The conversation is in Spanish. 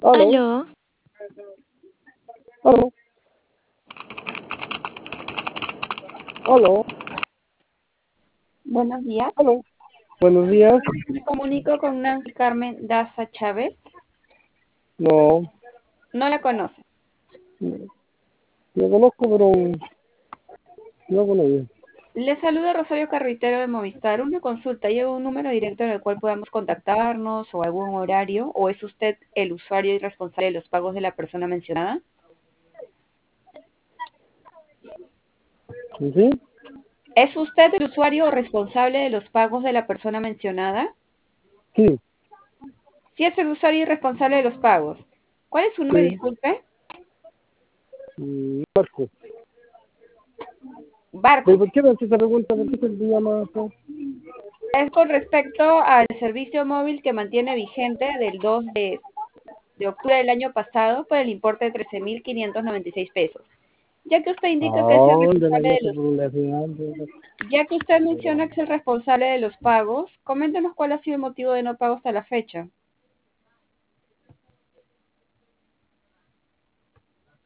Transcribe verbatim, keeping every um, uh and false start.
Aló, Aló, aló, aló, Buenos días. aló. Buenos días. Me comunico con Nancy Carmen Daza Chávez. No, No la conoce. no, lo conozco, pero no con ella. Le saluda Rosario Carritero de Movistar. Una consulta. ¿Lleva un número directo en el cual podamos contactarnos o algún horario? ¿O es usted el usuario y responsable de los pagos de la persona mencionada? ¿Sí? ¿Es usted el usuario o responsable de los pagos de la persona mencionada? Sí, Sí es el usuario y responsable de los pagos. ¿Cuál es su nombre? sí. Disculpe. Mm, Marco. ¿Y Barcos. por qué me hace esa pregunta? ¿Por qué se le llama eso? Es con respecto al servicio móvil que mantiene vigente del dos de de octubre del año pasado por el importe de trece mil quinientos noventa y seis pesos. Ya que usted indica que es el Ah, de la responsable de clase los, publicidad. de- ya que usted menciona que es el responsable de los pagos, coméntenos cuál ha sido el motivo de no pago hasta la fecha.